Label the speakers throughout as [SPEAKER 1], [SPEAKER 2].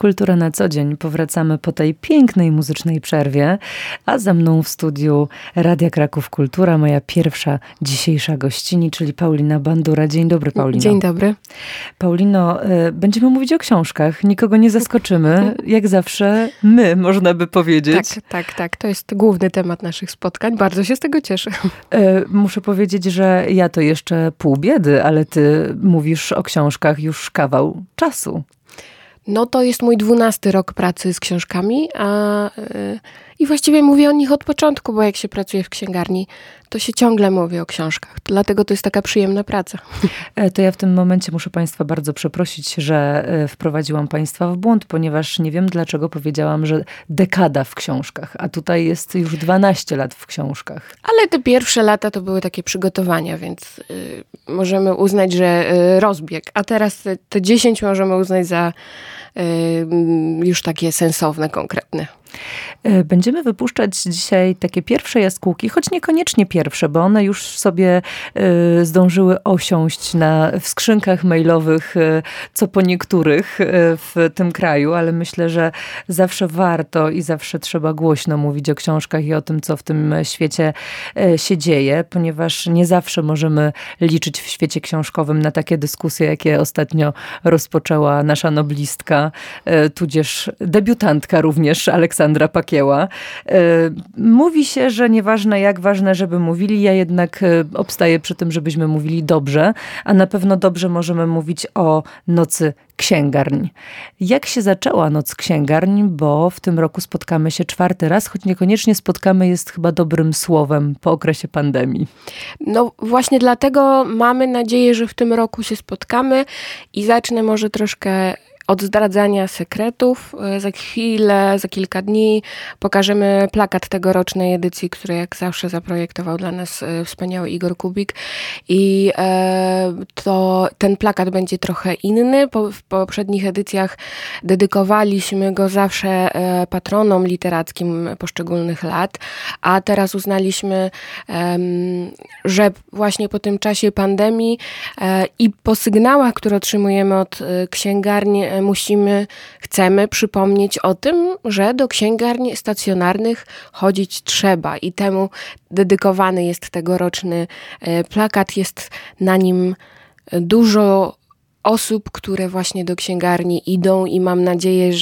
[SPEAKER 1] Kultura na co dzień. Powracamy po tej pięknej muzycznej przerwie, a za mną w studiu Radia Kraków Kultura moja pierwsza dzisiejsza gościni, czyli Paulina Bandura. Dzień dobry, Paulino.
[SPEAKER 2] Dzień dobry.
[SPEAKER 1] Paulino, będziemy mówić o książkach. Nikogo nie zaskoczymy. Jak zawsze my, można by powiedzieć.
[SPEAKER 2] Tak. To jest główny temat naszych spotkań. Bardzo się z tego cieszę.
[SPEAKER 1] Muszę powiedzieć, że ja to jeszcze pół biedy, ale ty mówisz o książkach już kawał czasu.
[SPEAKER 2] No to jest mój 12 rok pracy z książkami, i właściwie mówię o nich od początku, bo jak się pracuje w księgarni, to się ciągle mówi o książkach. Dlatego to jest taka przyjemna praca.
[SPEAKER 1] To ja w tym momencie muszę państwa bardzo przeprosić, że wprowadziłam państwa w błąd, ponieważ nie wiem dlaczego powiedziałam, że dekada w książkach, a tutaj jest już 12 lat w książkach.
[SPEAKER 2] Ale te pierwsze lata to były takie przygotowania, więc możemy uznać, że rozbieg. A teraz te 10 możemy uznać za już takie sensowne, konkretne.
[SPEAKER 1] Będziemy wypuszczać dzisiaj takie pierwsze jaskółki, choć niekoniecznie pierwsze, bo one już sobie zdążyły osiąść w skrzynkach mailowych, co po niektórych w tym kraju, ale myślę, że zawsze warto i zawsze trzeba głośno mówić o książkach i o tym, co w tym świecie się dzieje, ponieważ nie zawsze możemy liczyć w świecie książkowym na takie dyskusje, jakie ostatnio rozpoczęła nasza noblistka, tudzież debiutantka również, Aleksandra Pakieła. Mówi się, że nieważne jak, ważne, żeby mówili. Ja jednak obstaję przy tym, żebyśmy mówili dobrze, a na pewno dobrze możemy mówić o Nocy Księgarni. Jak się zaczęła Noc Księgarni, bo w tym roku spotkamy się 4. raz, choć niekoniecznie spotkamy jest chyba dobrym słowem po okresie pandemii.
[SPEAKER 2] No właśnie dlatego mamy nadzieję, że w tym roku się spotkamy i zacznę może troszkę od zdradzania sekretów. Za chwilę, za kilka dni pokażemy plakat tegorocznej edycji, który jak zawsze zaprojektował dla nas wspaniały Igor Kubik. I ten plakat będzie trochę inny. W poprzednich edycjach dedykowaliśmy go zawsze patronom literackim poszczególnych lat, a teraz uznaliśmy, że właśnie po tym czasie pandemii i po sygnałach, które otrzymujemy od księgarni, chcemy przypomnieć o tym, że do księgarni stacjonarnych chodzić trzeba i temu dedykowany jest tegoroczny plakat. Jest na nim dużo osób, które właśnie do księgarni idą i mam nadzieję,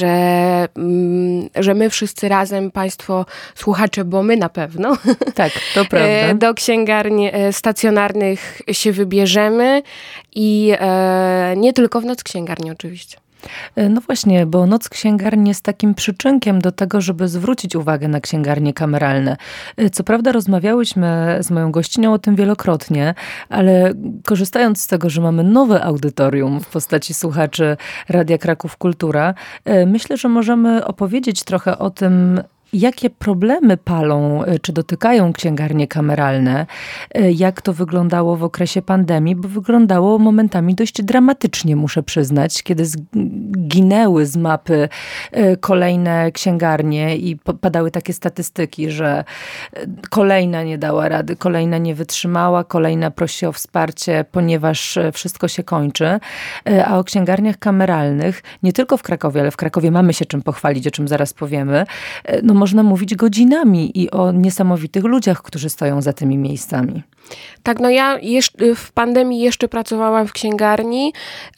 [SPEAKER 2] że my wszyscy razem, państwo słuchacze, bo my na pewno
[SPEAKER 1] tak, to prawda.
[SPEAKER 2] Do księgarni stacjonarnych się wybierzemy i nie tylko w Noc Księgarni oczywiście.
[SPEAKER 1] No właśnie, bo Noc Księgarni jest takim przyczynkiem do tego, żeby zwrócić uwagę na księgarnie kameralne. Co prawda rozmawiałyśmy z moją gościnią o tym wielokrotnie, ale korzystając z tego, że mamy nowe audytorium w postaci słuchaczy Radia Kraków Kultura, myślę, że możemy opowiedzieć trochę o tym, jakie problemy palą, czy dotykają księgarnie kameralne, jak to wyglądało w okresie pandemii, bo wyglądało momentami dość dramatycznie, muszę przyznać, kiedy zginęły z mapy kolejne księgarnie i padały takie statystyki, że kolejna nie dała rady, kolejna nie wytrzymała, kolejna prosi o wsparcie, ponieważ wszystko się kończy. A o księgarniach kameralnych, nie tylko w Krakowie, ale w Krakowie mamy się czym pochwalić, o czym zaraz powiemy, no można mówić godzinami i o niesamowitych ludziach, którzy stoją za tymi miejscami.
[SPEAKER 2] Tak, no ja w pandemii jeszcze pracowałam w księgarni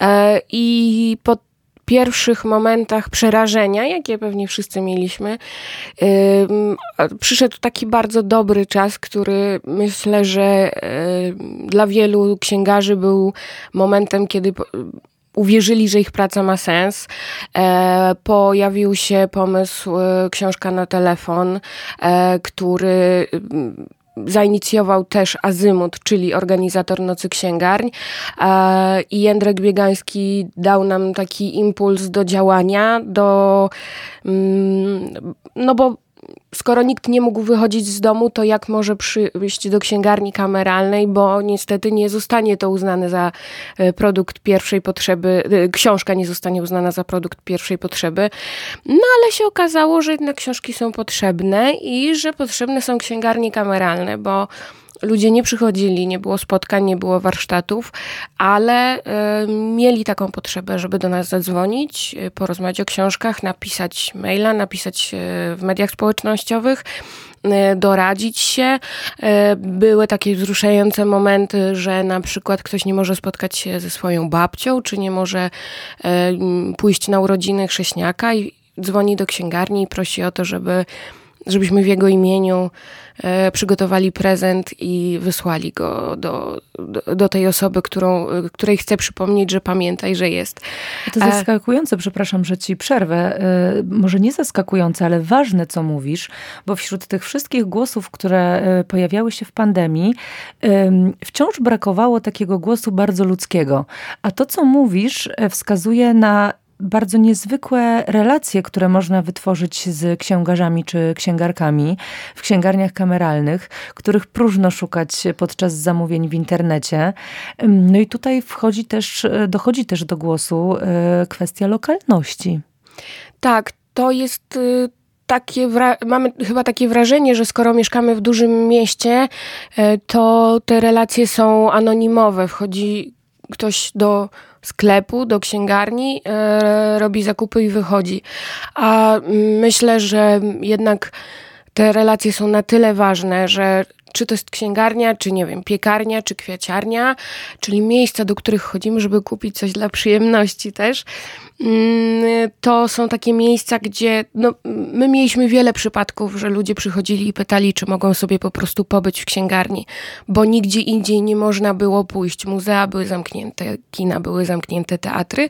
[SPEAKER 2] i po pierwszych momentach przerażenia, jakie pewnie wszyscy mieliśmy, przyszedł taki bardzo dobry czas, który myślę, że dla wielu księgarzy był momentem, kiedy uwierzyli, że ich praca ma sens. Pojawił się pomysł Książka na telefon, który zainicjował też Azymut, czyli organizator Nocy Księgarń. I Jędrek Biegański dał nam taki impuls do działania, no bo skoro nikt nie mógł wychodzić z domu, to jak może przyjść do księgarni kameralnej, bo niestety nie zostanie to uznane za produkt pierwszej potrzeby, książka nie zostanie uznana za produkt pierwszej potrzeby. No ale się okazało, że jednak książki są potrzebne i że potrzebne są księgarnie kameralne, bo ludzie nie przychodzili, nie było spotkań, nie było warsztatów, ale mieli taką potrzebę, żeby do nas zadzwonić, porozmawiać o książkach, napisać maila, napisać w mediach społecznościowych, doradzić się. Były takie wzruszające momenty, że na przykład ktoś nie może spotkać się ze swoją babcią, czy nie może pójść na urodziny chrześniaka i dzwoni do księgarni i prosi o to, żebyśmy w jego imieniu przygotowali prezent i wysłali go do tej osoby, której chce przypomnieć, że pamięta i że jest.
[SPEAKER 1] To zaskakujące, przepraszam, że ci przerwę. Może nie zaskakujące, ale ważne, co mówisz, bo wśród tych wszystkich głosów, które pojawiały się w pandemii, wciąż brakowało takiego głosu bardzo ludzkiego. A to, co mówisz, wskazuje na bardzo niezwykłe relacje, które można wytworzyć z księgarzami czy księgarkami w księgarniach kameralnych, których próżno szukać podczas zamówień w internecie. No i tutaj dochodzi też do głosu kwestia lokalności.
[SPEAKER 2] Tak, to jest mamy chyba takie wrażenie, że skoro mieszkamy w dużym mieście, to te relacje są anonimowe. Wchodzi ktoś do sklepu, do księgarni, robi zakupy i wychodzi. A myślę, że jednak te relacje są na tyle ważne, że czy to jest księgarnia, czy nie wiem, piekarnia, czy kwiaciarnia, czyli miejsca, do których chodzimy, żeby kupić coś dla przyjemności też. To są takie miejsca, gdzie my mieliśmy wiele przypadków, że ludzie przychodzili i pytali, czy mogą sobie po prostu pobyć w księgarni, bo nigdzie indziej nie można było pójść. Muzea były zamknięte, kina były zamknięte, teatry.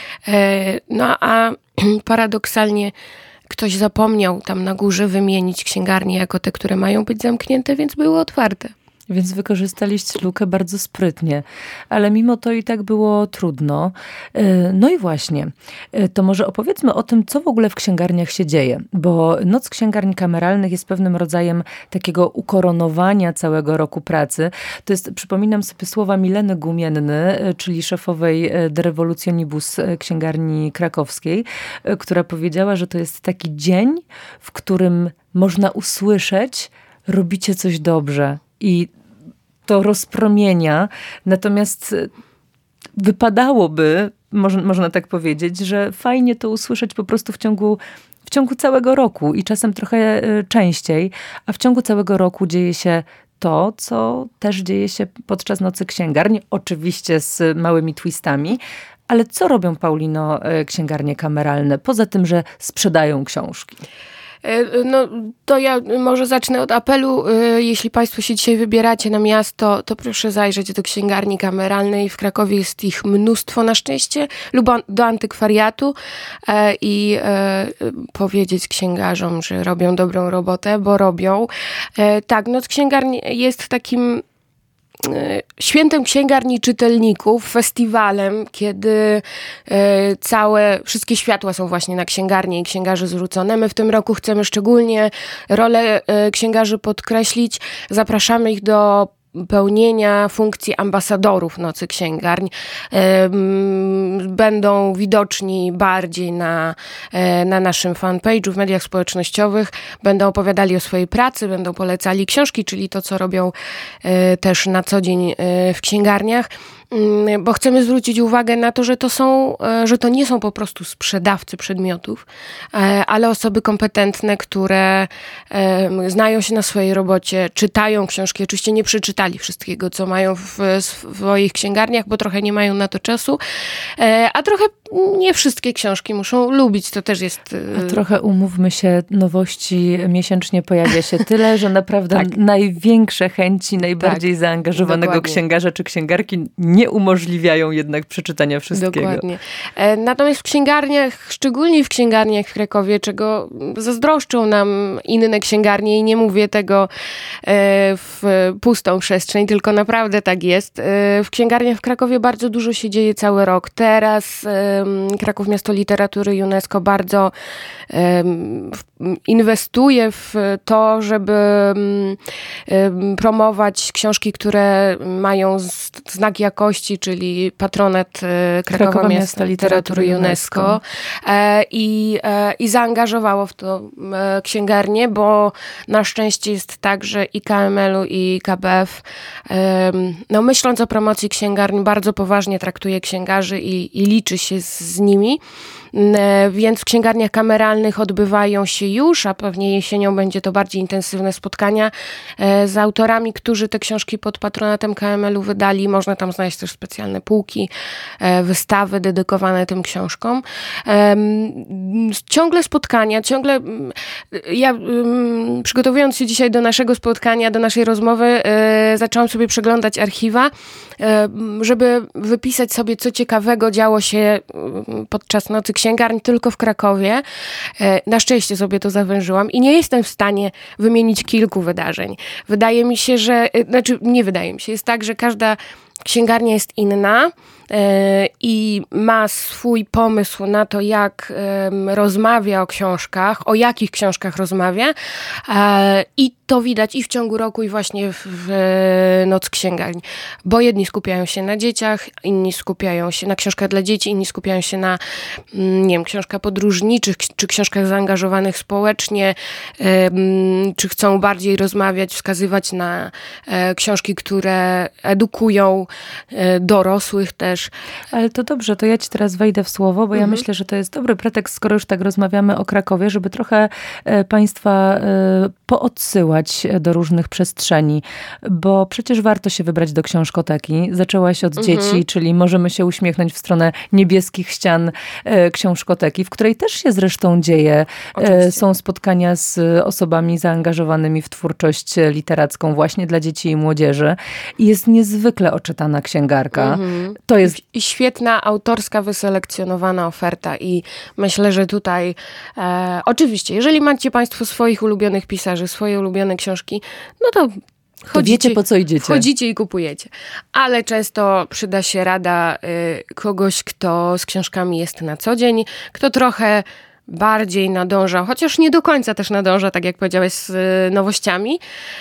[SPEAKER 2] A paradoksalnie ktoś zapomniał tam na górze wymienić księgarnie jako te, które mają być zamknięte, więc były otwarte.
[SPEAKER 1] Więc wykorzystaliście lukę bardzo sprytnie, ale mimo to i tak było trudno. No i właśnie, to może opowiedzmy o tym, co w ogóle w księgarniach się dzieje, bo Noc Księgarni Kameralnych jest pewnym rodzajem takiego ukoronowania całego roku pracy. To jest, przypominam sobie słowa Mileny Gumienny, czyli szefowej De Revolutionibus Księgarni Krakowskiej, która powiedziała, że to jest taki dzień, w którym można usłyszeć: robicie coś dobrze. I to rozpromienia, natomiast wypadałoby, można tak powiedzieć, że fajnie to usłyszeć po prostu w ciągu całego roku i czasem trochę częściej, a w ciągu całego roku dzieje się to, co też dzieje się podczas Nocy Księgarni, oczywiście z małymi twistami. Ale co robią, Paulino, księgarnie kameralne, poza tym, że sprzedają książki?
[SPEAKER 2] To ja może zacznę od apelu. Jeśli Państwo się dzisiaj wybieracie na miasto, to proszę zajrzeć do księgarni kameralnej. W Krakowie jest ich mnóstwo na szczęście, lub do antykwariatu i powiedzieć księgarzom, że robią dobrą robotę, bo robią. Tak, Noc Księgarni jest takim świętem księgarni czytelników, festiwalem, kiedy wszystkie światła są właśnie na księgarnię i księgarzy zwrócone. My w tym roku chcemy szczególnie rolę księgarzy podkreślić. Zapraszamy ich do pełnienia funkcji ambasadorów Nocy Księgarni. Będą widoczni bardziej na naszym fanpage'u, w mediach społecznościowych. Będą opowiadali o swojej pracy, będą polecali książki, czyli to, co robią też na co dzień w księgarniach. Bo chcemy zwrócić uwagę na to, że to nie są po prostu sprzedawcy przedmiotów, ale osoby kompetentne, które znają się na swojej robocie, czytają książki. Oczywiście nie przeczytali wszystkiego, co mają w swoich księgarniach, bo trochę nie mają na to czasu, a trochę nie wszystkie książki muszą lubić. To też jest...
[SPEAKER 1] A trochę, umówmy się, nowości miesięcznie pojawia się tyle, że naprawdę tak. Największe chęci najbardziej zaangażowanego dokładnie. Księgarza czy księgarki nie umożliwiają jednak przeczytania wszystkiego.
[SPEAKER 2] Dokładnie. Natomiast w księgarniach, szczególnie w księgarniach w Krakowie, czego zazdroszczą nam inne księgarnie i nie mówię tego w pustą przestrzeń, tylko naprawdę tak jest. W księgarniach w Krakowie bardzo dużo się dzieje cały rok. Teraz Kraków Miasto Literatury UNESCO bardzo inwestuje w to, żeby promować książki, które mają znak jakości, Światłości, czyli patronat Krakowa Miasta Literatury UNESCO. I zaangażowało w to księgarnię, bo na szczęście jest tak, że i KML-u, i KBF, myśląc o promocji księgarni, bardzo poważnie traktuje księgarzy i liczy się z nimi. Więc w księgarniach kameralnych odbywają się już, a pewnie jesienią będzie to bardziej intensywne spotkania z autorami, którzy te książki pod patronatem KML-u wydali. Można tam znaleźć też specjalne półki, wystawy dedykowane tym książkom. Ciągle spotkania, ja przygotowując się dzisiaj do naszego spotkania, do naszej rozmowy, zaczęłam sobie przeglądać archiwa, żeby wypisać sobie, co ciekawego działo się podczas Nocy Księgarni tylko w Krakowie. Na szczęście sobie to zawężyłam i nie jestem w stanie wymienić kilku wydarzeń. Wydaje mi się, nie wydaje mi się, jest tak, że każda księgarnia jest inna i ma swój pomysł na to, jak rozmawia o książkach, o jakich książkach rozmawia i to widać i w ciągu roku, i właśnie w Noc Księgarni. Bo jedni skupiają się na dzieciach, inni skupiają się na książkach dla dzieci, inni skupiają się na, książkach podróżniczych, czy książkach zaangażowanych społecznie, czy chcą bardziej rozmawiać, wskazywać na książki, które edukują dorosłych też.
[SPEAKER 1] Ale to dobrze, to ja ci teraz wejdę w słowo, bo ja myślę, że to jest dobry pretekst, skoro już tak rozmawiamy o Krakowie, żeby trochę państwa poodsyłać do różnych przestrzeni, bo przecież warto się wybrać do książkoteki. Zaczęłaś od dzieci, czyli możemy się uśmiechnąć w stronę niebieskich ścian książkoteki, w której też się zresztą dzieje. Oczywiście. Są spotkania z osobami zaangażowanymi w twórczość literacką właśnie dla dzieci i młodzieży. I jest niezwykle oczytana księgarka. To jest
[SPEAKER 2] i świetna, autorska, wyselekcjonowana oferta i myślę, że tutaj oczywiście, jeżeli macie państwo swoich ulubionych pisarzy, swoje ulubione książki, no to chodzicie,
[SPEAKER 1] wiecie, po co idziecie.
[SPEAKER 2] Chodzicie i kupujecie. Ale często przyda się rada kogoś, kto z książkami jest na co dzień, kto trochę bardziej nadąża, chociaż nie do końca też nadąża, tak jak powiedziałeś, z nowościami.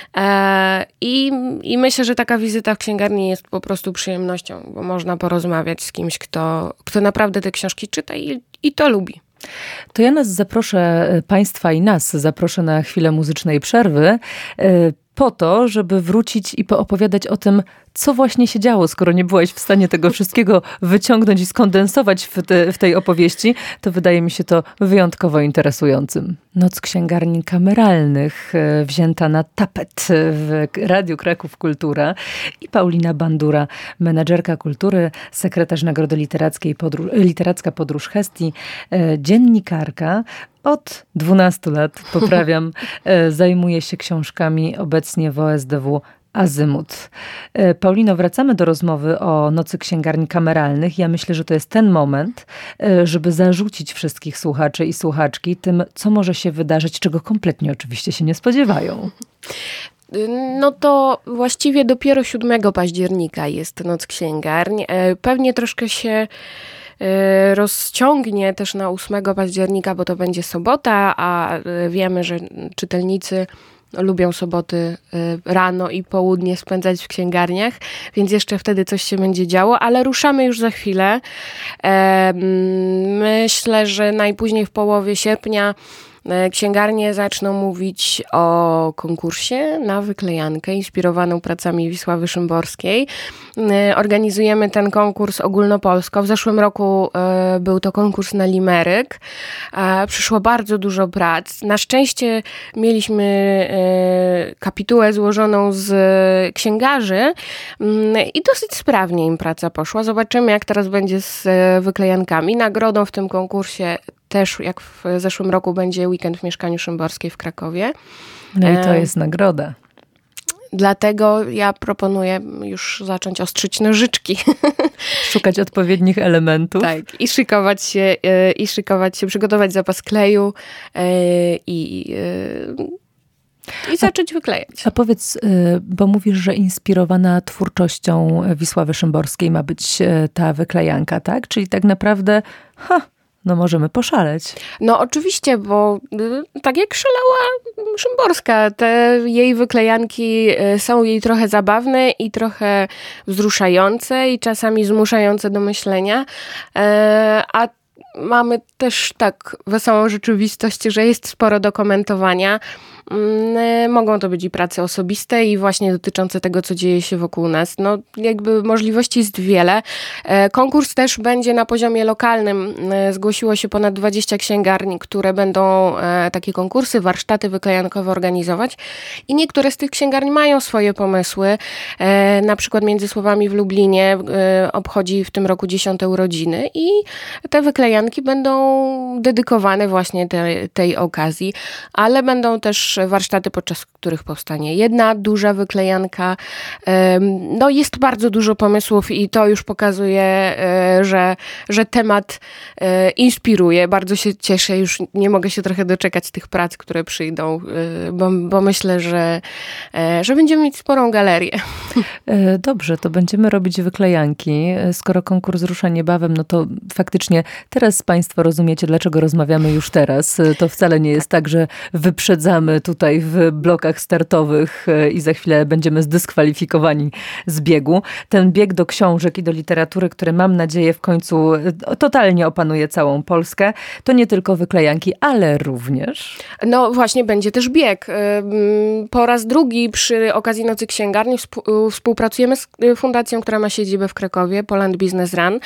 [SPEAKER 2] I myślę, że taka wizyta w księgarni jest po prostu przyjemnością, bo można porozmawiać z kimś, kto naprawdę te książki czyta i to lubi.
[SPEAKER 1] To ja Państwa i nas zaproszę na chwilę muzycznej przerwy, po to, żeby wrócić i poopowiadać o tym, co właśnie się działo, skoro nie byłaś w stanie tego wszystkiego wyciągnąć i skondensować w tej opowieści, to wydaje mi się to wyjątkowo interesującym. Noc Księgarni Kameralnych, wzięta na tapet w Radiu Kraków Kultura i Paulina Bandura, menadżerka kultury, sekretarz Nagrody Literackiej Literacka Podróż Hestii, dziennikarka. Od 12 lat, poprawiam, zajmuje się książkami obecnie w OSDW Azymut. Paulino, wracamy do rozmowy o Nocy Księgarni Kameralnych. Ja myślę, że to jest ten moment, żeby zarzucić wszystkich słuchaczy i słuchaczki tym, co może się wydarzyć, czego kompletnie oczywiście się nie spodziewają.
[SPEAKER 2] No to właściwie dopiero 7 października jest Noc Księgarni. Pewnie troszkę się rozciągnie też na 8 października, bo to będzie sobota, a wiemy, że czytelnicy lubią soboty rano i południe spędzać w księgarniach, więc jeszcze wtedy coś się będzie działo, ale ruszamy już za chwilę. Myślę, że najpóźniej w połowie sierpnia księgarnie zaczną mówić o konkursie na wyklejankę inspirowaną pracami Wisławy Szymborskiej. Organizujemy ten konkurs ogólnopolsko. W zeszłym roku był to konkurs na limeryk. Przyszło bardzo dużo prac. Na szczęście mieliśmy kapitułę złożoną z księgarzy i dosyć sprawnie im praca poszła. Zobaczymy, jak teraz będzie z wyklejankami. Nagrodą w tym konkursie też, jak w zeszłym roku, będzie weekend w Mieszkaniu Szymborskiej w Krakowie.
[SPEAKER 1] No i to jest nagroda.
[SPEAKER 2] Dlatego ja proponuję już zacząć ostrzyć nożyczki.
[SPEAKER 1] Szukać odpowiednich elementów.
[SPEAKER 2] Tak, i szykować się, przygotować zapas kleju i zacząć wyklejać.
[SPEAKER 1] A powiedz, bo mówisz, że inspirowana twórczością Wisławy Szymborskiej ma być ta wyklejanka, tak? Czyli tak naprawdę No możemy poszaleć.
[SPEAKER 2] No oczywiście, bo tak jak szalała Szymborska, te jej wyklejanki są jej trochę zabawne i trochę wzruszające i czasami zmuszające do myślenia, a mamy też tak wesołą rzeczywistość, że jest sporo do komentowania. Mogą to być i prace osobiste i właśnie dotyczące tego, co dzieje się wokół nas. No jakby możliwości jest wiele. Konkurs też będzie na poziomie lokalnym. Zgłosiło się ponad 20 księgarni, które będą takie konkursy, warsztaty wyklejankowe organizować i niektóre z tych księgarni mają swoje pomysły. Na przykład Między Słowami w Lublinie obchodzi w tym roku 10. urodziny i te wyklejanki będą dedykowane właśnie tej okazji, ale będą też warsztaty, podczas których powstanie jedna duża wyklejanka. No jest bardzo dużo pomysłów i to już pokazuje, że temat inspiruje. Bardzo się cieszę, już nie mogę się trochę doczekać tych prac, które przyjdą, bo myślę, że będziemy mieć sporą galerię.
[SPEAKER 1] Dobrze, to będziemy robić wyklejanki. Skoro konkurs rusza niebawem, no to faktycznie teraz Państwo rozumiecie, dlaczego rozmawiamy już teraz. To wcale nie jest tak, że wyprzedzamy tutaj w blokach startowych i za chwilę będziemy zdyskwalifikowani z biegu. Ten bieg do książek i do literatury, który mam nadzieję w końcu totalnie opanuje całą Polskę, to nie tylko wyklejanki, ale również...
[SPEAKER 2] No właśnie, będzie też bieg. Po raz drugi przy okazji Nocy Księgarni współpracujemy z fundacją, która ma siedzibę w Krakowie, Poland Business Run.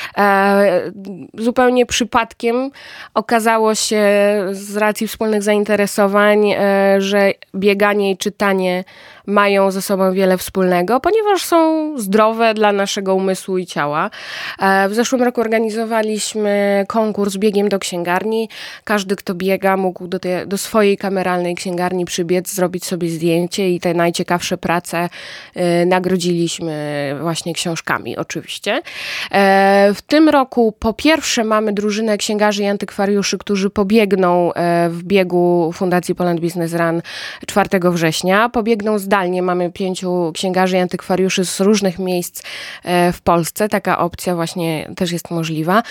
[SPEAKER 2] Zupełnie przypadkiem okazało się z racji wspólnych zainteresowań, że bieganie i czytanie mają ze sobą wiele wspólnego, ponieważ są zdrowe dla naszego umysłu i ciała. W zeszłym roku organizowaliśmy konkurs Biegiem do księgarni. Każdy, kto biega, mógł do swojej kameralnej księgarni przybiec, zrobić sobie zdjęcie i te najciekawsze prace nagrodziliśmy właśnie książkami oczywiście. W tym roku po pierwsze mamy drużynę księgarzy i antykwariuszy, którzy pobiegną w biegu Fundacji Poland Business Run 4 września. Pobiegną zdalnie. Mamy 5 księgarzy i antykwariuszy z różnych miejsc w Polsce. Taka opcja właśnie też jest możliwa.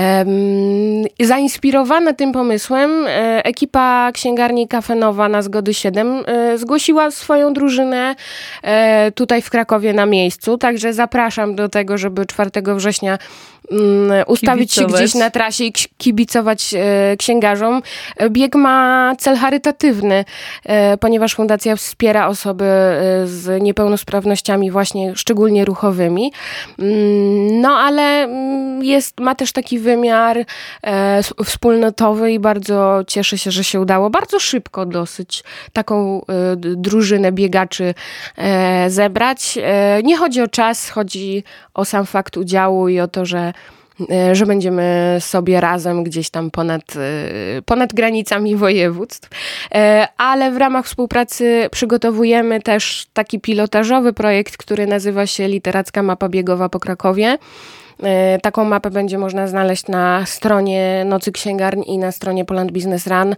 [SPEAKER 2] Zainspirowana tym pomysłem ekipa księgarni Kafenowa na Zgody 7 zgłosiła swoją drużynę tutaj w Krakowie na miejscu. Także zapraszam do tego, żeby 4 września ustawić się gdzieś na trasie i kibicować księgarzom. Bieg ma cel charytatywny, ponieważ fundacja wspiera osoby z niepełnosprawnościami właśnie szczególnie ruchowymi. No ale ma też taki wymiar wspólnotowy i bardzo cieszę się, że się udało bardzo szybko dosyć taką drużynę biegaczy zebrać. Nie chodzi o czas, chodzi o sam fakt udziału i o to, że będziemy sobie razem gdzieś tam ponad granicami województw. Ale w ramach współpracy przygotowujemy też taki pilotażowy projekt, który nazywa się Literacka Mapa Biegowa po Krakowie. Taką mapę będzie można znaleźć na stronie Nocy Księgarni i na stronie Poland Business Run.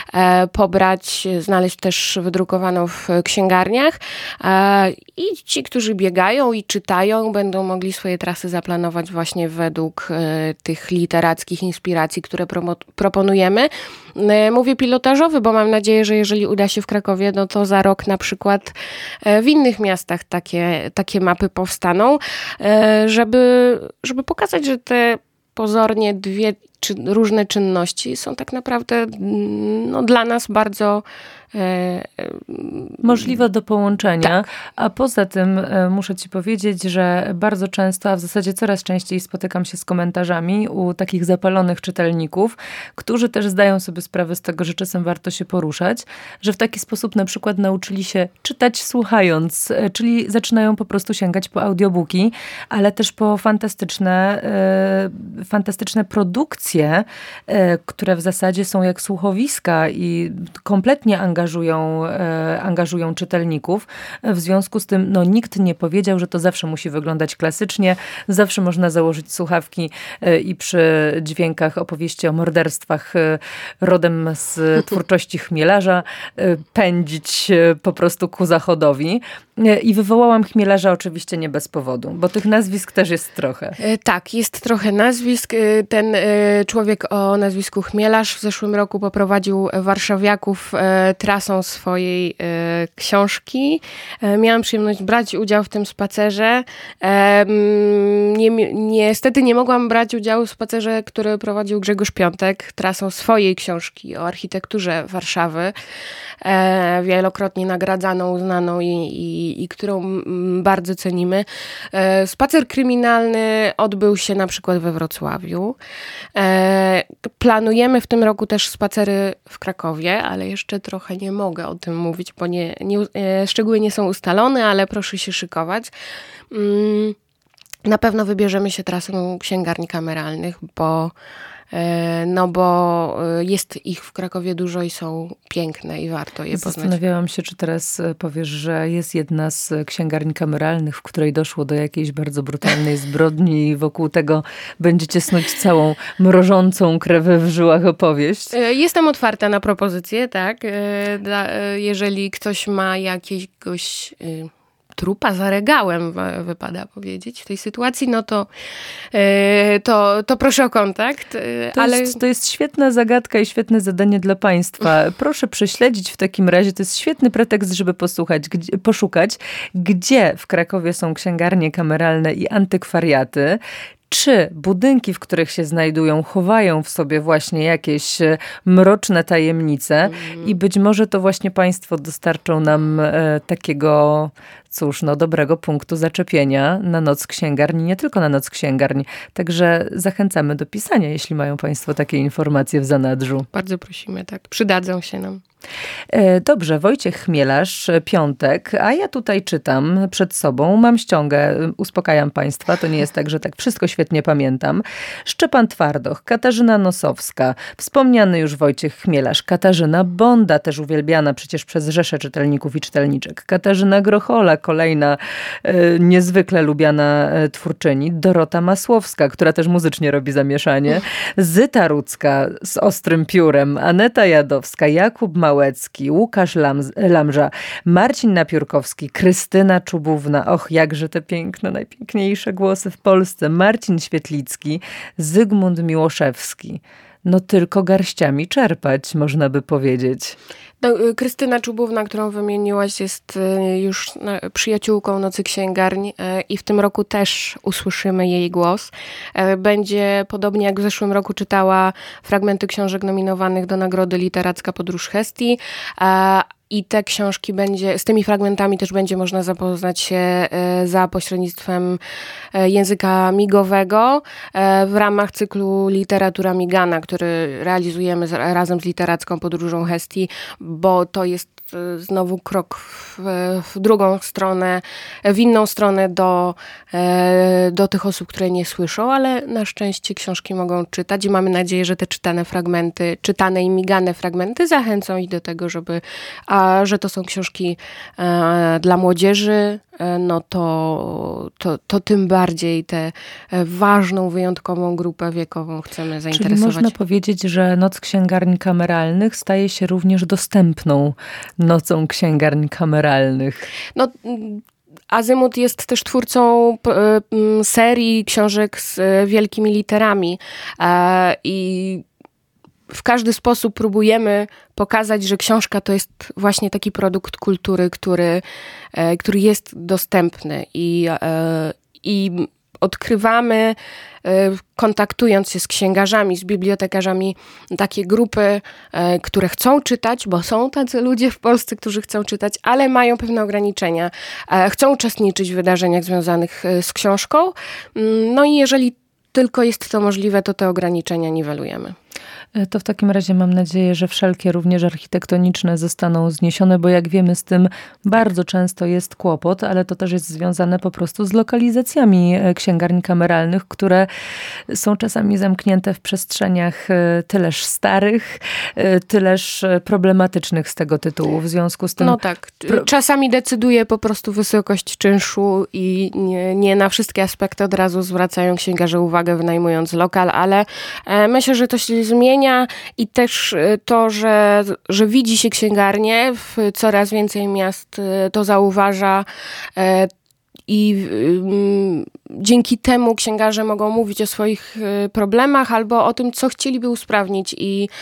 [SPEAKER 2] Znaleźć też wydrukowaną w księgarniach. I ci, którzy biegają i czytają, będą mogli swoje trasy zaplanować właśnie według tych literackich inspiracji, które proponujemy. Mówię pilotażowy, bo mam nadzieję, że jeżeli uda się w Krakowie, no to za rok na przykład w innych miastach takie mapy powstaną, żeby pokazać, że te pozornie różne czynności są tak naprawdę dla nas bardzo
[SPEAKER 1] możliwe do połączenia.
[SPEAKER 2] Tak.
[SPEAKER 1] A poza tym muszę ci powiedzieć, że bardzo często, a w zasadzie coraz częściej spotykam się z komentarzami u takich zapalonych czytelników, którzy też zdają sobie sprawę z tego, że czasem warto się poruszać, że w taki sposób na przykład nauczyli się czytać słuchając, czyli zaczynają po prostu sięgać po audiobooki, ale też po fantastyczne produkcje, które w zasadzie są jak słuchowiska i kompletnie angażują czytelników. W związku z tym nikt nie powiedział, że to zawsze musi wyglądać klasycznie. Zawsze można założyć słuchawki i przy dźwiękach opowieści o morderstwach rodem z twórczości Chmielarza pędzić po prostu ku zachodowi. I wywołałam Chmielarza oczywiście nie bez powodu, bo tych nazwisk też jest trochę.
[SPEAKER 2] Tak, jest trochę nazwisk. Ten człowiek o nazwisku Chmielarz w zeszłym roku poprowadził warszawiaków trasą swojej książki. Miałam przyjemność brać udział w tym spacerze. Niestety nie mogłam brać udziału w spacerze, który prowadził Grzegorz Piątek, trasą swojej książki o architekturze Warszawy, wielokrotnie nagradzaną, uznaną i którą bardzo cenimy. Spacer kryminalny odbył się na przykład we Wrocławiu. Planujemy w tym roku też spacery w Krakowie, ale jeszcze trochę nie mogę o tym mówić, bo szczegóły nie są ustalone, ale proszę się szykować. Na pewno wybierzemy się trasą księgarni kameralnych, bo jest ich w Krakowie dużo i są piękne i warto je poznać.
[SPEAKER 1] Zastanawiałam się, czy teraz powiesz, że jest jedna z księgarni kameralnych, w której doszło do jakiejś bardzo brutalnej zbrodni i wokół tego będziecie snuć całą mrożącą krew w żyłach opowieść.
[SPEAKER 2] Jestem otwarta na propozycje, tak. Jeżeli ktoś ma jakiegoś trupa za regałem, wypada powiedzieć, w tej sytuacji, no to proszę o kontakt.
[SPEAKER 1] To jest świetna zagadka i świetne zadanie dla państwa. Proszę prześledzić w takim razie, to jest świetny pretekst, żeby poszukać, gdzie w Krakowie są księgarnie kameralne i antykwariaty. Czy budynki, w których się znajdują, chowają w sobie właśnie jakieś mroczne tajemnice i być może to właśnie państwo dostarczą nam takiego, dobrego punktu zaczepienia na Noc Księgarni, nie tylko na Noc Księgarni. Także zachęcamy do pisania, jeśli mają państwo takie informacje w zanadrzu.
[SPEAKER 2] Bardzo prosimy, tak. Przydadzą się nam.
[SPEAKER 1] Dobrze, Wojciech Chmielarz, Piątek, a ja tutaj czytam przed sobą, mam ściągę, uspokajam państwa, to nie jest tak, że tak wszystko świetnie pamiętam. Szczepan Twardoch, Katarzyna Nosowska, wspomniany już Wojciech Chmielarz, Katarzyna Bonda, też uwielbiana przecież przez rzeszę czytelników i czytelniczek, Katarzyna Grochola, kolejna niezwykle lubiana twórczyni, Dorota Masłowska, która też muzycznie robi zamieszanie, Zyta Rudzka z Ostrym Piórem, Aneta Jadowska, Jakub Małecki, Łukasz Lamża, Marcin Napiórkowski, Krystyna Czubówna, jakże te piękne, najpiękniejsze głosy w Polsce, Marcin Świetlicki, Zygmunt Miłoszewski. No tylko garściami czerpać, można by powiedzieć.
[SPEAKER 2] Krystyna Czubówna, którą wymieniłaś, jest już przyjaciółką Nocy Księgarni i w tym roku też usłyszymy jej głos. Będzie, podobnie jak w zeszłym roku, czytała fragmenty książek nominowanych do Nagrody Literacka Podróż Hestii. I te książki z tymi fragmentami też będzie można zapoznać się za pośrednictwem języka migowego w ramach cyklu Literatura Migana, który realizujemy razem z Literacką Podróżą Hestii, bo to jest znowu krok w drugą stronę, w inną stronę do tych osób, które nie słyszą, ale na szczęście książki mogą czytać i mamy nadzieję, że te czytane i migane fragmenty zachęcą ich do tego, że to są książki dla młodzieży, no to tym bardziej tę ważną, wyjątkową grupę wiekową chcemy zainteresować.
[SPEAKER 1] Czyli można powiedzieć, że Noc Księgarni Kameralnych staje się również dostępną nocą księgarni kameralnych.
[SPEAKER 2] No, Azymut jest też twórcą serii książek z wielkimi literami i w każdy sposób próbujemy pokazać, że książka to jest właśnie taki produkt kultury, który jest dostępny i odkrywamy, kontaktując się z księgarzami, z bibliotekarzami, takie grupy, które chcą czytać, bo są tacy ludzie w Polsce, którzy chcą czytać, ale mają pewne ograniczenia. Chcą uczestniczyć w wydarzeniach związanych z książką. No i jeżeli tylko jest to możliwe, to te ograniczenia niwelujemy.
[SPEAKER 1] To w takim razie mam nadzieję, że wszelkie również architektoniczne zostaną zniesione, bo jak wiemy z tym bardzo często jest kłopot, ale to też jest związane po prostu z lokalizacjami księgarni kameralnych, które są czasami zamknięte w przestrzeniach tyleż starych, tyleż problematycznych z tego tytułu. W związku z tym...
[SPEAKER 2] No tak, czasami decyduje po prostu wysokość czynszu i nie na wszystkie aspekty od razu zwracają księgarze uwagę, wynajmując lokal, ale myślę, że to się się zmienia i też to, że widzi się księgarnię, w coraz więcej miast to zauważa i dzięki temu księgarze mogą mówić o swoich problemach albo o tym, co chcieliby usprawnić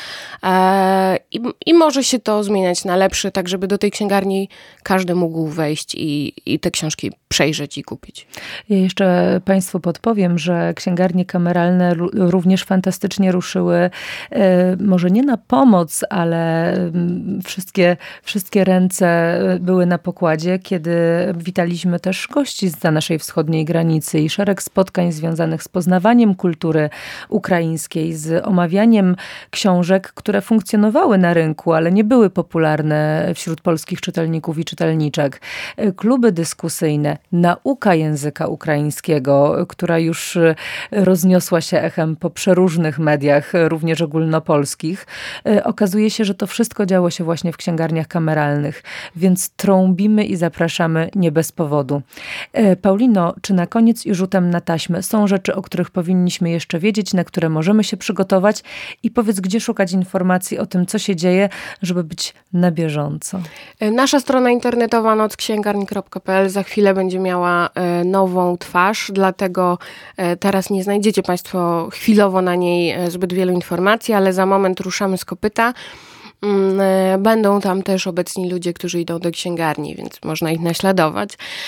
[SPEAKER 2] i może się to zmieniać na lepsze, tak żeby do tej księgarni każdy mógł wejść i te książki przejrzeć i kupić.
[SPEAKER 1] Ja jeszcze Państwu podpowiem, że księgarnie kameralne również fantastycznie ruszyły, może nie na pomoc, ale wszystkie ręce były na pokładzie, kiedy witaliśmy też gości zza naszej wschodniej granicy i szereg spotkań związanych z poznawaniem kultury ukraińskiej, z omawianiem książek, które funkcjonowały na rynku, ale nie były popularne wśród polskich czytelników i czytelniczek. Kluby dyskusyjne, nauka języka ukraińskiego, która już rozniosła się echem po przeróżnych mediach, również ogólnopolskich. Okazuje się, że to wszystko działo się właśnie w księgarniach kameralnych, więc trąbimy i zapraszamy nie bez powodu. Paulino, czy na koniec i rzutem na taśmę są rzeczy, o których powinniśmy jeszcze wiedzieć, na które możemy się przygotować i powiedz, gdzie szukać informacji o tym, co się dzieje, żeby być na bieżąco?
[SPEAKER 2] Nasza strona internetowa nocksięgarni.pl za chwilę będzie miała nową twarz, dlatego teraz nie znajdziecie Państwo chwilowo na niej zbyt wielu informacji, ale za moment ruszamy z kopyta. Będą tam też obecni ludzie, którzy idą do księgarni, więc można ich naśladować.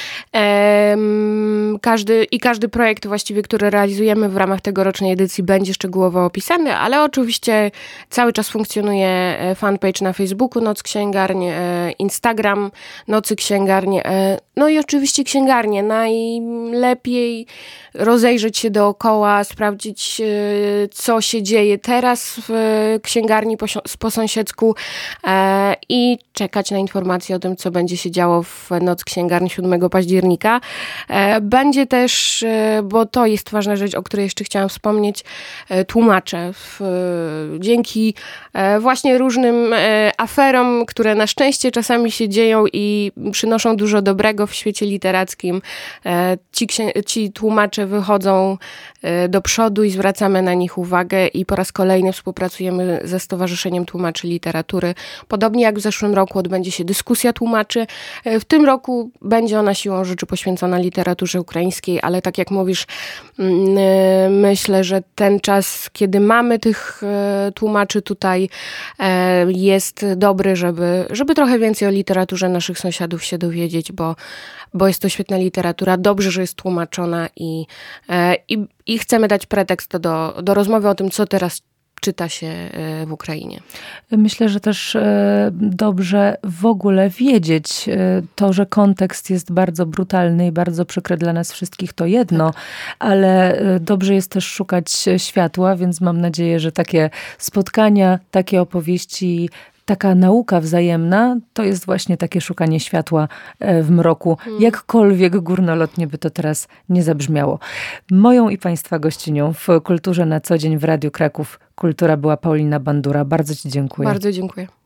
[SPEAKER 2] Każdy projekt właściwie, który realizujemy w ramach tegorocznej edycji będzie szczegółowo opisany, ale oczywiście cały czas funkcjonuje fanpage na Facebooku Noc Księgarń, Instagram Nocy Księgarń, no i oczywiście księgarnie. Najlepiej rozejrzeć się dookoła, sprawdzić, co się dzieje teraz w księgarni po sąsiedzku i czekać na informacje o tym, co będzie się działo w Noc Księgarni 7 października. Będzie też, bo to jest ważna rzecz, o której jeszcze chciałam wspomnieć, tłumacze. Dzięki właśnie różnym aferom, które na szczęście czasami się dzieją i przynoszą dużo dobrego w świecie literackim, ci tłumacze wychodzą do przodu i zwracamy na nich uwagę i po raz kolejny współpracujemy ze Stowarzyszeniem Tłumaczy Literatury. Podobnie jak w zeszłym roku odbędzie się dyskusja tłumaczy. W tym roku będzie ona siłą rzeczy poświęcona literaturze ukraińskiej, ale tak jak mówisz, myślę, że ten czas, kiedy mamy tych tłumaczy tutaj, jest dobry, żeby trochę więcej o literaturze naszych sąsiadów się dowiedzieć, bo jest to świetna literatura, dobrze, że jest tłumaczona i chcemy dać pretekst do rozmowy o tym, co teraz czyta się w Ukrainie.
[SPEAKER 1] Myślę, że też dobrze w ogóle wiedzieć to, że kontekst jest bardzo brutalny i bardzo przykry dla nas wszystkich, to jedno, tak. Ale dobrze jest też szukać światła, więc mam nadzieję, że takie spotkania, takie opowieści, taka nauka wzajemna, to jest właśnie takie szukanie światła w mroku. Jakkolwiek górnolotnie by to teraz nie zabrzmiało. Moją i Państwa gościnią w Kulturze na co dzień w Radiu Kraków Kultura była Paulina Bandura. Bardzo Ci dziękuję.
[SPEAKER 2] Bardzo dziękuję.